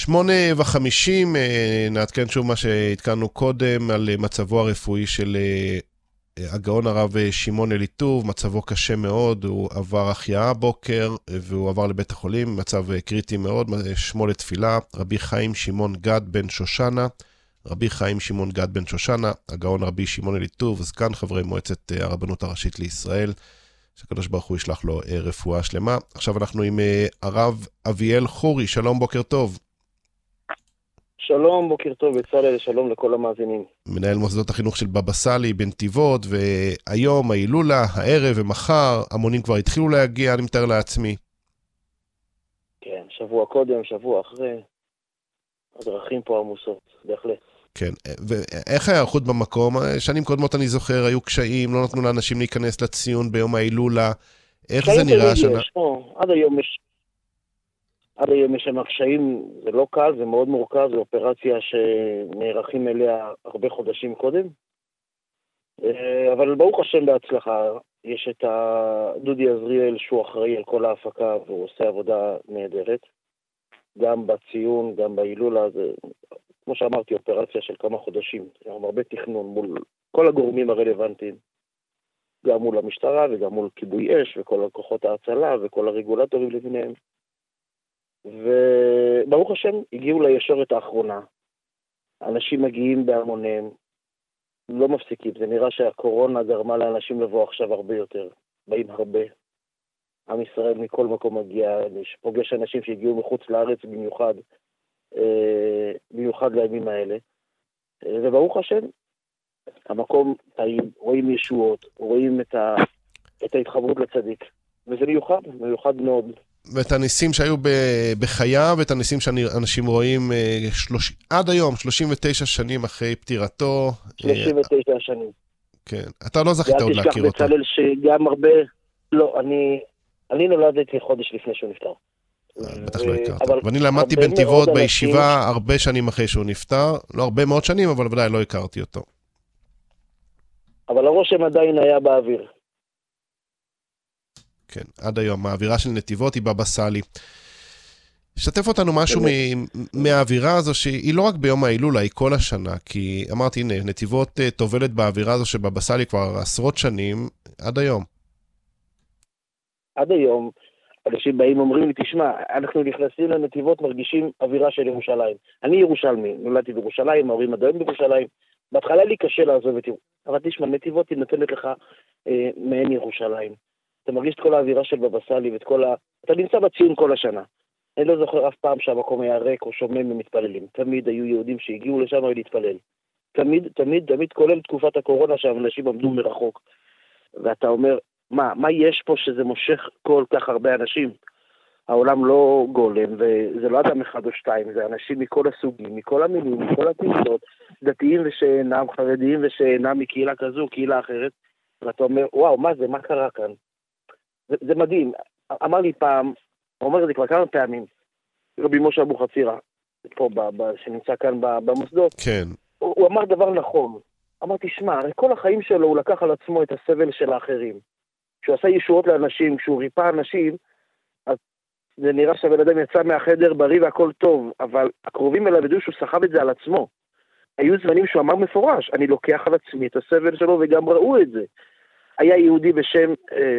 8:50, נעדכן שוב מה שהתקנו קודם על מצבו הרפואי של הגאון הרב שמעון אליטוב. מצבו קשה מאוד, הוא עבר החייאה הבוקר והוא עבר לבית החולים, מצב קריטי מאוד. שמו לתפילה, רבי חיים שמעון גד בן שושנה, רבי חיים שמעון גד בן שושנה, הגאון רבי שמעון אליטוב, זקן חברי מועצת הרבנות הראשית לישראל, שהקדוש ברוך הוא ישלח לו רפואה שלמה. עכשיו אנחנו עם הרב אביאל חורי, שלום, בוקר טוב. שלום, בוקר טוב, בצלאל, שלום לכל המאזינים. מנהל מוסדות החינוך של בבא סאלי בנתיבות, והיום ההילולה, הערב ומחר, המונים כבר התחילו להגיע, אני מתאר לעצמי. כן, שבוע קודם, שבוע אחרי, הדרכים פה עמוסות, בהחלט. כן, ואיך ההיערכות במקום? שנים קודמות אני זוכר, היו קשיים, לא נתנו לאנשים להיכנס לציון ביום ההילולה. איך זה נראה השנה? עד היום יש שם קשיים, זה לא קל, זה מאוד מורכב, זו אופרציה שנערכים אליה הרבה חודשים קודם. אבל ברוך השם בהצלחה, יש את דודי עזריאל שהוא אחראי על כל ההפקה והוא עושה עבודה נהדרת. גם בציון, גם בהילולה, זה, כמו שאמרתי, אופרציה של כמה חודשים. עם הרבה תכנון מול כל הגורמים הרלוונטיים. גם מול המשטרה וגם מול כיבוי אש וכל כוחות ההצלה וכל הרגולטורים לביניהם. וברוך השם הגיעו לישורת האחרונה. אנשים מגיעים בהמוניהם, לא מפסיקים. זה נראה שהקורונה גרמה לאנשים לבוא עכשיו הרבה יותר. באים הרבה. עם ישראל מכל מקום מגיע, פוגש אנשים שהגיעו מחוץ לארץ במיוחד לימים האלה. וברוך השם, המקום טעים, רואים ישועות, רואים את ההתחברות לצדיק. וזה מיוחד מאוד. ואת הניסים שהיו בחייו, ואת הניסים שאנשים רואים עד היום, 39 שנים אחרי פטירתו. 39 שנים. כן, אתה לא זכית עוד להכיר אותו. בצלאל שגם הרבה, לא, אני נולדתי חודש לפני שהוא נפטר. בטח לא הכרת. ואני למדתי בנתיבות בישיבה הרבה שנים אחרי שהוא נפטר, לא הרבה מאוד שנים, אבל ודאי לא הכרתי אותו. אבל הרושם עדיין היה באוויר. כן, עד היום, האווירה של נתיבות היא בבא סאלי. שתף אותנו משהו מהאווירה הזו, שהיא לא רק ביום ההילולה, היא כל השנה, כי אמרתי, הנה, נתיבות תובלת באווירה הזו שבבא סאלי כבר עשרות שנים, עד היום. עד היום, אנשים באים אומרים לי, תשמע, אנחנו נכנסים לנתיבות, מרגישים אווירה של ירושלים. אני ירושלמי, נולדתי בירושלים, ההורים עדיין בירושלים, בהתחלה לי קשה לעזוב את ירושלים, אבל תשמע, נתיבות היא נותנת לך מעין ירושלים. אתה מרגיש את כל האווירה של בבא סאלי ואת כל אתה נמצא בציון כל השנה. אני לא זוכר אף פעם שהמקום היה ריק או שומם ומתפללים. תמיד היו יהודים שהגיעו לשם להתפלל. תמיד, כולל תקופת הקורונה שאנשים עמדו מרחוק. ואתה אומר, מה יש פה שזה מושך כל כך הרבה אנשים? העולם לא גולם, וזה לא אדם אחד או שתיים, זה אנשים מכל הסוגים, מכל המינים, מכל הקהילות, דתיים ושאינם, חרדיים ושאינם מקהילה כזו, קהילה אחרת. ואתה אומר, וואו, מה קרה כאן? זה מדהים. אמר לי פעם, אומר לי כבר כמה פעמים, רבי משה אבוחצירא, פה שנמצא כאן במוסדות, כן. הוא אמר דבר נכון. אמר, תשמע, הרי כל החיים שלו הוא לקח על עצמו את הסבל של האחרים. כשהוא עשה ישועות לאנשים, כשהוא ריפא אנשים, אז זה נראה שהבן אדם יצא מהחדר בריא והכל טוב, אבל הקרובים אליו ידעו שהוא סחב את זה על עצמו. היו זמנים שהוא אמר מפורש, אני לוקח על עצמי את הסבל שלו, וגם ראו את זה. היה יהודי בשם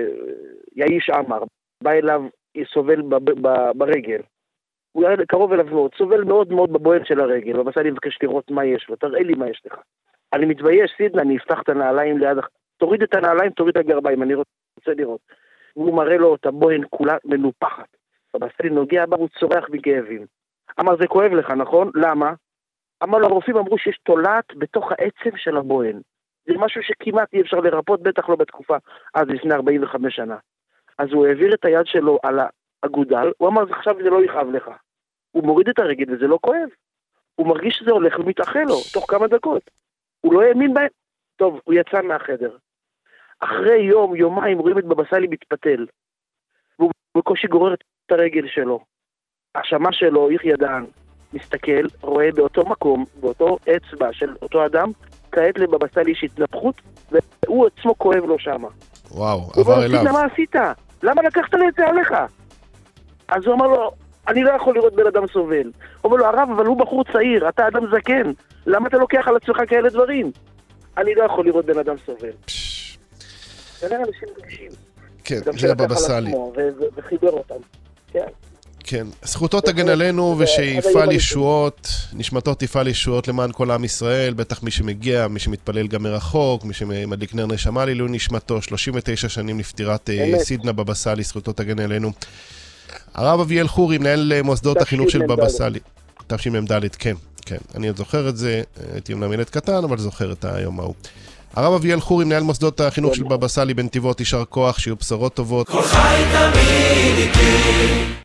יאיש עמר, בא אליו, סובל ברגל. הוא היה קרוב אליו מאוד, סובל מאוד מאוד בבוהן של הרגל, ובסך אני מבקש לראות מה יש לו, תראה לי מה יש לך. אני מתבייש, סידנה, אני אפתח את הנעליים ליד, תוריד את הנעליים, תוריד את הגרביים, אני רוצה לראות. והוא מראה לו את הבוהן כולה מנופחת. ובסך נוגע בה, הוא צורח מכאבים. אמר, זה כואב לך, נכון? למה? אמר לו, הרופאים אמרו שיש תולעת בתוך העצם של הבוהן. זה משהו שכמעט אי אפשר לרפות, בטח לא בתקופה, אז לפני 45 שנה. אז הוא העביר את היד שלו על האגודל, הוא אמר, עכשיו זה לא יכאב לך. הוא מוריד את הרגל וזה לא כואב. הוא מרגיש שזה הולך ומתאחל לו, תוך כמה דקות. הוא לא האמין בהם. טוב, הוא יצא מהחדר. אחרי יומיים, רואים את בבא סאלי מתפתל. והוא בקושי גורר את הרגל שלו. השמה שלו, יחי דהן, מסתכל, רואה באותו מקום, באותו אצבע של אותו אדם, כעת לבבא סאלי יש התנפחות, והוא עצמו כואב לו שמה. וואו, עבר אליו. מה עשית? למה לקחת לי את זה עליך? אז הוא אמר לו, אני לא יכול לראות בן אדם סובל. אומר לו, הרב, אבל הוא בחור צעיר, אתה אדם זקן, למה אתה לוקח על עצמך כאלה דברים? אני לא יכול לראות בן אדם סובל. זה אנשים רגישים. כן, זה הבבא סאלי. וחיבר אותם. כן. כן, זכותו תגן עלינו ושיפעל ישועות, נשמתו תפעל ישועות למען כל עם ישראל, בטח מי שמגיע, מי שמתפלל גם מרחוק, מי שמדליק נר נשמה לעילוי נשמתו, 39 שנים לפטירת סידנא בבא סאלי, זכותו תגן עלינו. הרב אביאל חורי, מנהל מוסדות החינוך של בבא סאלי. תשמ"ד, כן, כן. אני עוד זוכר את זה, הייתי אמנם ילד קטן, אבל זוכר את היום ההוא. הרב אביאל חורי, מנהל מוסדות החינוך של בבא סאלי בנתיבות, יישר כוח, שיהיו בשורות טובות. כל חי תמיד איתי.